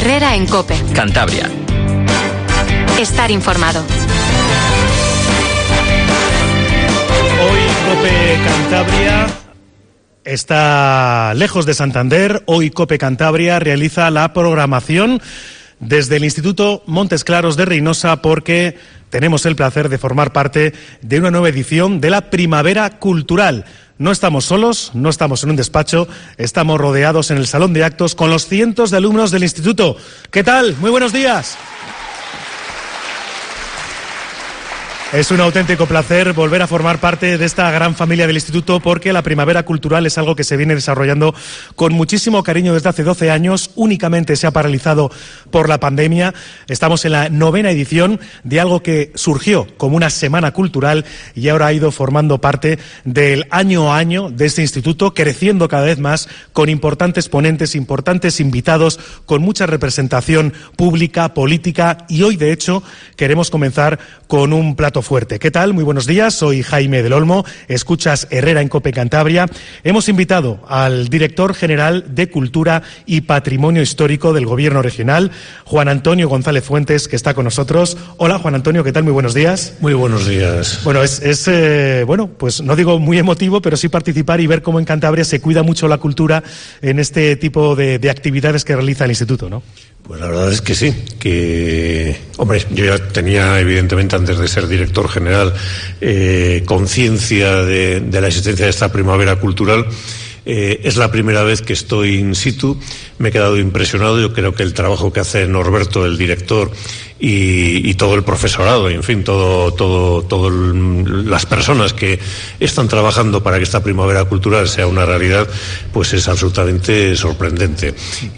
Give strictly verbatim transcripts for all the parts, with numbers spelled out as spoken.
Herrera en COPE. Cantabria. Estar informado. Hoy COPE Cantabria está lejos de Santander. Hoy COPE Cantabria realiza la programación desde el Instituto Montes Claros de Reynosa, porque tenemos el placer de formar parte de una nueva edición de la Primavera Cultural. No estamos solos, no estamos en un despacho, estamos rodeados en el salón de actos con los cientos de alumnos del instituto. ¿Qué tal? Muy buenos días. Es un auténtico placer volver a formar parte de esta gran familia del instituto, porque la Primavera Cultural es algo que se viene desarrollando con muchísimo cariño desde hace doce años. Únicamente se ha paralizado por la pandemia. Estamos en la novena edición de algo que surgió como una semana cultural y ahora ha ido formando parte del año a año de este instituto, creciendo cada vez más con importantes ponentes, importantes invitados, con mucha representación pública, política, y hoy de hecho queremos comenzar con un plato fuerte. ¿Qué tal? Muy buenos días, soy Jaime del Olmo, escuchas Herrera en COPE Cantabria. Hemos invitado al director general de Cultura y Patrimonio Histórico del Gobierno Regional, Juan Antonio González Fuentes, que está con nosotros. Hola, Juan Antonio, ¿qué tal? Muy buenos días. Muy buenos días. Bueno, es, es eh, bueno, pues no digo muy emotivo, pero sí participar y ver cómo en Cantabria se cuida mucho la cultura en este tipo de, de actividades que realiza el instituto, ¿no? Pues la verdad es que sí, que, hombre, yo ya tenía, evidentemente, antes de ser director general, eh, conciencia de, de la existencia de esta primavera cultural. Eh, es la primera vez que estoy in situ, me he quedado impresionado. Yo creo que el trabajo que hace Norberto, el director, y, y todo el profesorado, y en fin, todo, todo, todo el, las personas que están trabajando para que esta primavera cultural sea una realidad, pues es absolutamente sorprendente.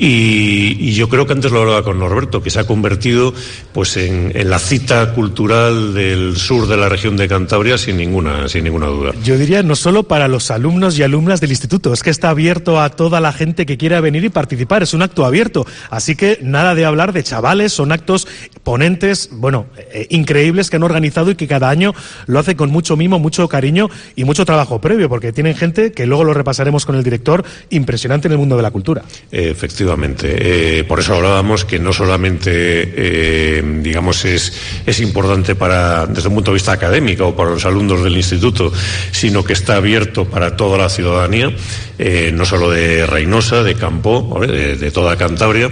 Y, y yo creo que antes lo hablaba con Norberto, que se ha convertido pues en, en la cita cultural del sur de la región de Cantabria, sin ninguna, sin ninguna duda. Yo diría no solo para los alumnos y alumnas del instituto, es que está abierto a toda la gente que quiera venir y participar, es un acto abierto, así que nada de hablar de chavales, son actos, ponentes, bueno, eh, increíbles que han organizado y que cada año lo hace con mucho mimo, mucho cariño y mucho trabajo previo, porque tienen gente, que luego lo repasaremos con el director, impresionante en el mundo de la cultura. Eh, efectivamente, eh, por eso hablábamos que no solamente, eh, digamos, es, es importante para, desde un punto de vista académico o para los alumnos del instituto, sino que está abierto para toda la ciudadanía, eh, no solo de Reynosa, de Campo, de, de toda Cantabria,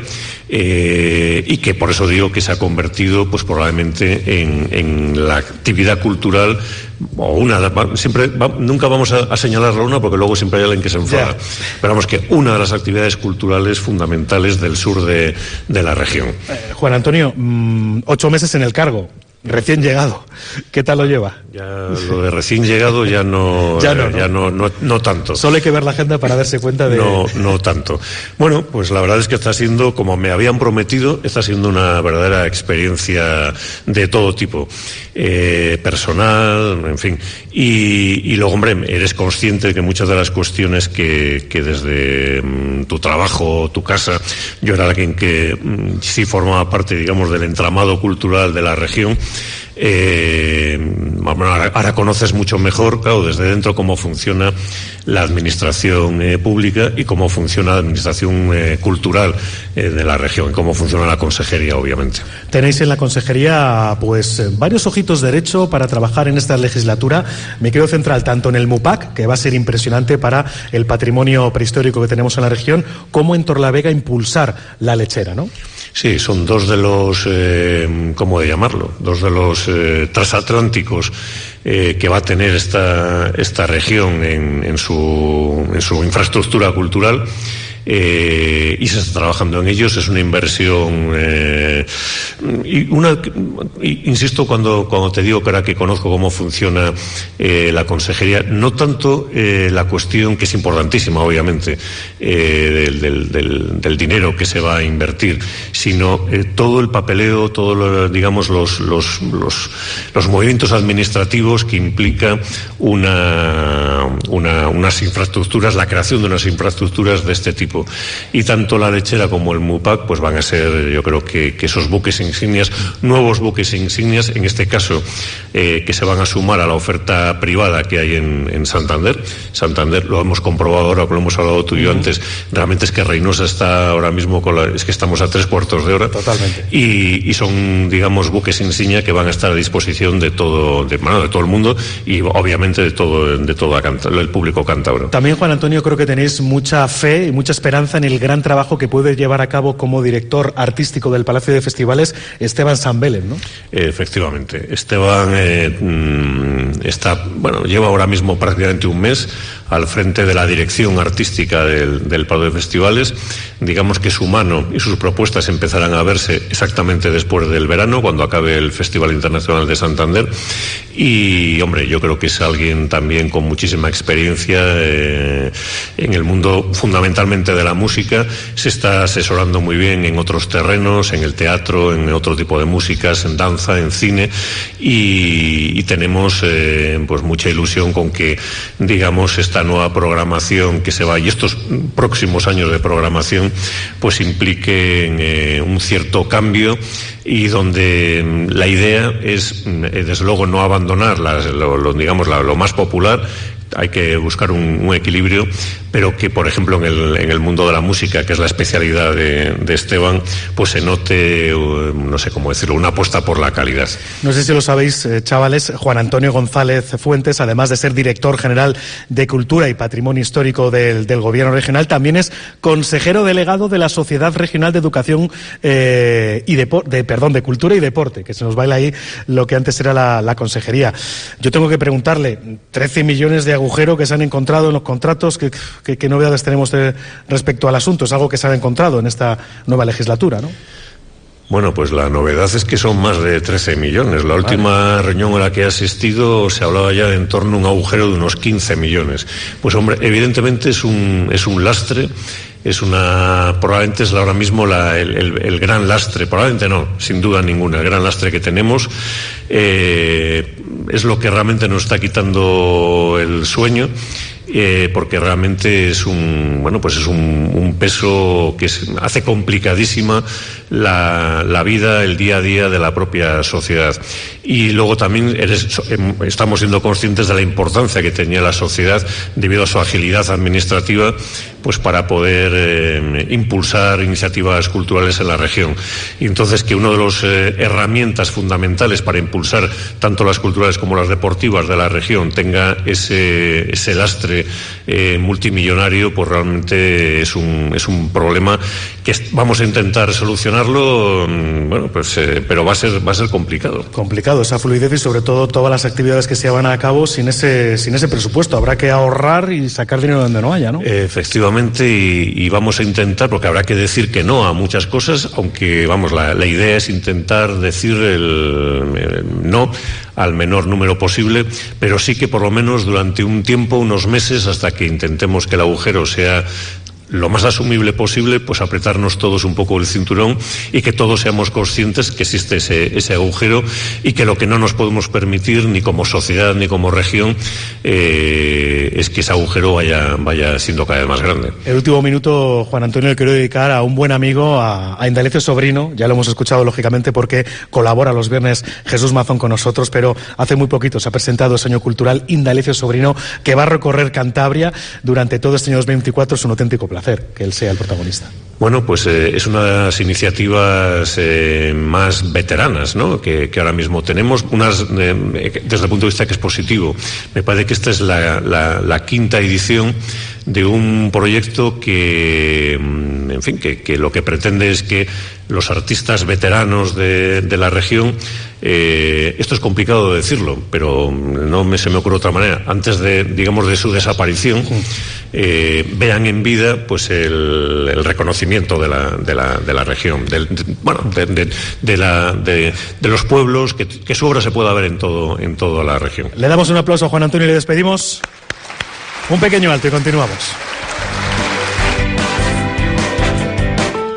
eh, y que por eso digo que se ha convertido, pues probablemente en, en la actividad cultural, o una, siempre va, nunca vamos a, a señalarla una, porque luego siempre hay alguien que se enfada, yeah. Pero vamos, que una de las actividades culturales fundamentales del sur de, de la región. Eh, Juan Antonio, mmm, ocho meses en el cargo, recién llegado, ¿qué tal lo lleva? Ya lo de recién llegado ya no, ya, no, eh, ¿no? ya no, no, no tanto. Solo hay que ver la agenda para darse cuenta de... No, no tanto. Bueno, pues la verdad es que está siendo, como me habían prometido, está siendo una verdadera experiencia de todo tipo, eh, personal, en fin. Y, y luego, hombre, eres consciente de que muchas de las cuestiones que, que desde mm, tu trabajo, tu casa, yo era alguien que mm, sí formaba parte, digamos, del entramado cultural de la región. Eh, ahora, ahora conoces mucho mejor, claro, desde dentro cómo funciona la administración eh, pública y cómo funciona la administración eh, cultural eh, de la región, cómo funciona la consejería, obviamente. Tenéis en la consejería pues varios ojitos derecho para trabajar en esta legislatura. Me quiero centrar tanto en el MUPAC, que va a ser impresionante para el patrimonio prehistórico que tenemos en la región, como en Torlavega impulsar la lechera, ¿no? Sí, son dos de los, eh, ¿cómo de llamarlo? Dos de los eh, transatlánticos eh, que va a tener esta, esta región en, en, su, en su infraestructura cultural. Eh, y se está trabajando en ellos. Es una inversión eh, y una y, insisto cuando, cuando te digo que ahora que conozco cómo funciona eh, la consejería, no tanto eh, la cuestión, que es importantísima obviamente, eh, del, del, del, del dinero que se va a invertir, sino eh, todo el papeleo, todos los, digamos los, los, los, los movimientos administrativos que implica una, una, unas infraestructuras, la creación de unas infraestructuras de este tipo. tipo. Y tanto la Lechera como el MUPAC pues van a ser, yo creo que, que esos buques insignias, nuevos buques insignias, en este caso, eh, que se van a sumar a la oferta privada que hay en, en Santander. Santander, lo hemos comprobado ahora, lo hemos hablado tú y yo antes, realmente es que Reynosa está ahora mismo, con la, es que estamos a tres cuartos de hora. Totalmente. Y, y son, digamos, buques insignia que van a estar a disposición de todo, de, bueno, de todo el mundo y obviamente de todo, de todo el público cántabro. También, Juan Antonio, creo que tenéis mucha fe y mucha esperanza en el gran trabajo que puede llevar a cabo como director artístico del Palacio de Festivales Esteban Sambelen, ¿no? Efectivamente. Esteban eh, está, bueno, lleva ahora mismo prácticamente un mes al frente de la dirección artística del, del Palacio de Festivales. Digamos que su mano y sus propuestas empezarán a verse exactamente después del verano, cuando acabe el Festival Internacional de Santander. Y, hombre, yo creo que es alguien también con muchísima experiencia eh, en el mundo fundamentalmente de la música. Se está asesorando muy bien en otros terrenos, en el teatro, en otro tipo de músicas, en danza, en cine. Y, y tenemos eh, pues mucha ilusión con que, digamos, esta nueva programación que se va, y estos próximos años de programación, pues impliquen eh, un cierto cambio, y donde la idea es, eh, desde luego, no abandonar las, lo, lo, digamos, la, lo más popular. Hay que buscar un, un equilibrio, pero que, por ejemplo, en el, en el mundo de la música, que es la especialidad de, de Esteban, pues se note, no sé cómo decirlo, una apuesta por la calidad. No sé si lo sabéis, eh, chavales, Juan Antonio González Fuentes, además de ser director general de Cultura y Patrimonio Histórico del, del Gobierno Regional, también es consejero delegado de la Sociedad Regional de Educación eh, y Depo- de, perdón, de Cultura y Deporte, que se nos baila ahí lo que antes era la, la consejería. Yo tengo que preguntarle, trece millones de agujero que se han encontrado en los contratos, ¿qué, qué, qué novedades tenemos de, respecto al asunto? Es algo que se ha encontrado en esta nueva legislatura, ¿no? Bueno, pues la novedad es que son más de trece millones. La última vale. reunión a la que he asistido se hablaba ya de en torno a un agujero de unos quince millones. Pues, hombre, evidentemente es un, es un lastre. Es una, probablemente es ahora mismo la, el, el, el gran lastre, probablemente no, sin duda ninguna, el gran lastre que tenemos. Eh, es lo que realmente nos está quitando el sueño. Eh, porque realmente es un, bueno, pues es un, un peso que es, hace complicadísima la, la vida, el día a día de la propia sociedad. Y luego también eres, estamos siendo conscientes de la importancia que tenía la sociedad debido a su agilidad administrativa, pues para poder eh, impulsar iniciativas culturales en la región. Y entonces que una de las eh, herramientas fundamentales para impulsar tanto las culturales como las deportivas de la región tenga ese, ese lastre eh, multimillonario, pues realmente es un, es un problema que vamos a intentar solucionarlo, bueno, pues, eh, pero va a ser, va a ser complicado. Complicado esa fluidez y sobre todo todas las actividades que se llevan a cabo sin ese, sin ese presupuesto. Habrá que ahorrar y sacar dinero donde no haya, ¿no? Eh, efectivamente, y, y vamos a intentar, porque habrá que decir que no a muchas cosas, aunque, vamos, la, la idea es intentar decir el, el no al menor número posible, pero sí que por lo menos durante un tiempo, unos meses, hasta que intentemos que el agujero sea lo más asumible posible, pues apretarnos todos un poco el cinturón y que todos seamos conscientes que existe ese, ese agujero y que lo que no nos podemos permitir ni como sociedad ni como región eh, es que ese agujero vaya, vaya siendo cada vez más grande. El último minuto, Juan Antonio, le quiero dedicar a un buen amigo, a, a Indalecio Sobrino. Ya lo hemos escuchado lógicamente porque colabora los viernes Jesús Mazón con nosotros, pero hace muy poquito se ha presentado ese año cultural Indalecio Sobrino, que va a recorrer Cantabria durante todo este año dos mil veinticuatro. Es un auténtico placer que él sea el protagonista. Bueno, pues eh, es una de las iniciativas eh, más veteranas, ¿no?, que, que ahora mismo tenemos, unas eh, desde el punto de vista que es positivo. Me parece que esta es la, la, la quinta edición de un proyecto que, en fin, que, que lo que pretende es que los artistas veteranos de, de la región, eh, esto es complicado de decirlo, pero no me, se me ocurre otra manera, antes de, digamos, de su desaparición, eh, vean en vida, pues, el, el reconocimiento de la, de la, de la región, del, de, bueno, de, de, de, la, de, de los pueblos, que, que su obra se pueda ver en todo, en toda la región. Le damos un aplauso a Juan Antonio y le despedimos. Un pequeño alto y continuamos.